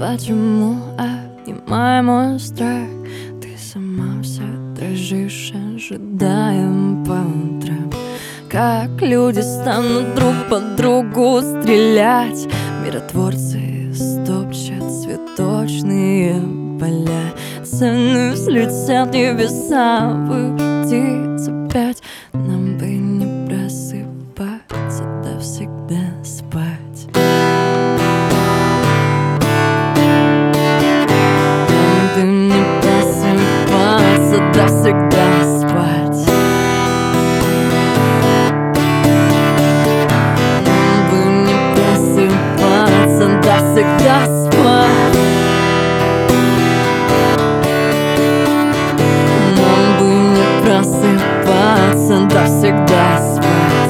Почему, обнимая мой страх, ты сама вся дрожишь, ожидаем по утрам? Как люди станут друг по другу стрелять? Миротворцы стопчат цветочные поля. Цены взлетят небеса, выйдет опять. Нам бы не просыпаться, да всегда спать. Нам бы не просыпаться, да всегда спать. Нам бы не просыпаться, да всегда спать. Нам бы не просыпаться, да всегда спать.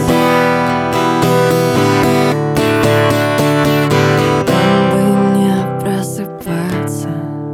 Нам бы не просыпаться.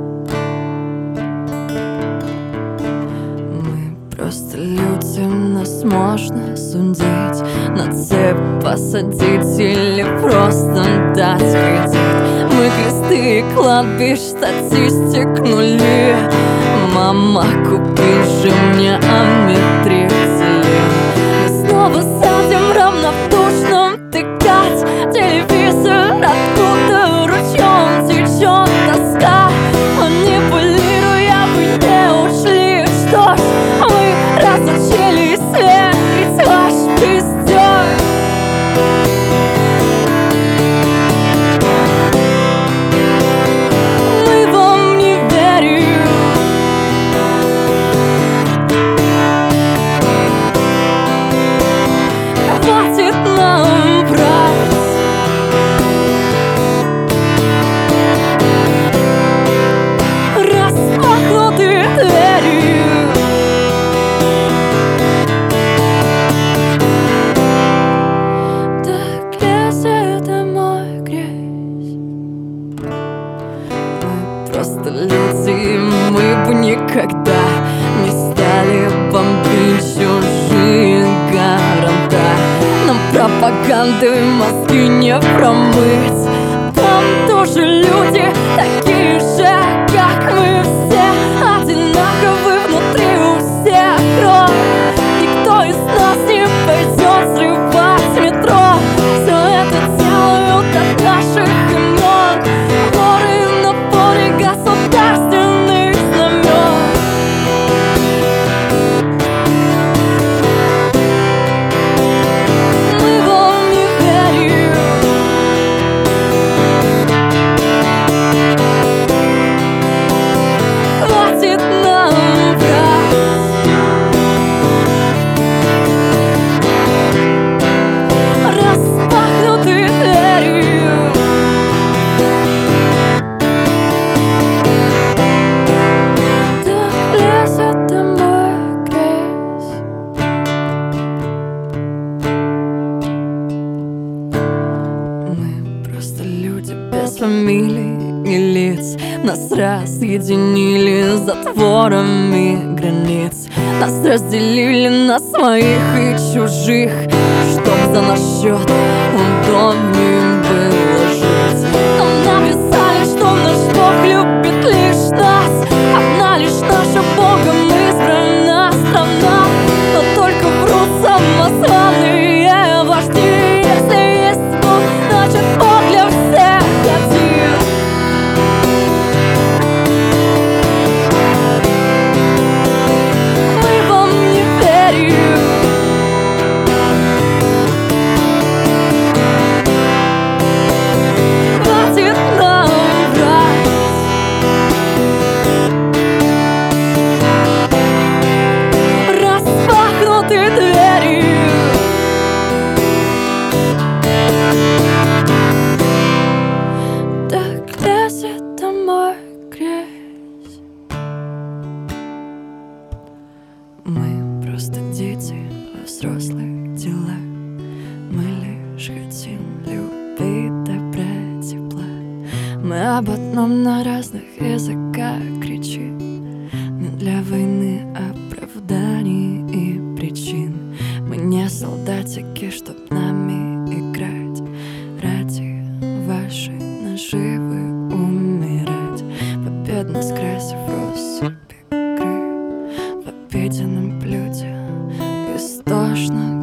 Мы просто люди, нас можно судить, на цепь посадить или просто дать кредит. Мы кресты и кладбищ, статистик нули. Мама, купи же мне амитрицилин. Мы снова садим равнодушно втыкать телевизор, откуда ручьем течет тоска. Манипулируя, вы не ушли. Что ж, мы разучились верить ваш пиздёж. Мы вам не верим. Хватит нам врать. Распахнуты двери. Так лезет мой грязь. Мы просто люди, мы бы никогда не стали бомбить чужие города. Нам пропаганды мозги не промыть. Там тоже люди, такие же, как мы все, одинаковы внутри у всех кровь. Никто из нас не пойдет взрывать метро. Все это делают от наших имен горы на поле государственных знамен. Мы вам не верим. Хватит нам врать. Распахнуты двери. Так лезет домой грязь. Мы просто люди без фамилий и лиц. Нас разъединили затворами границ. Нас разделили на своих и чужих, чтоб за наш счет удобнее было жить. Нам навязали, что наш Бог любит лишь нас. Одна лишь наша Богом избранная страна. Но только врут самозваные вожди. Если есть Бог, значит Бог для всех один. Мы вам не верим. Хватит нам врать. Распахнуты двери. Так лезет домой грязь. Мы просто дети во взрослых делах. Мы лишь хотим любить, добра, тепла. Мы об одном на разных языках кричим. Не для войны оправданий и причин. Мы не солдатики, чтоб нами играть. Ради вашей наживы умирать. страшно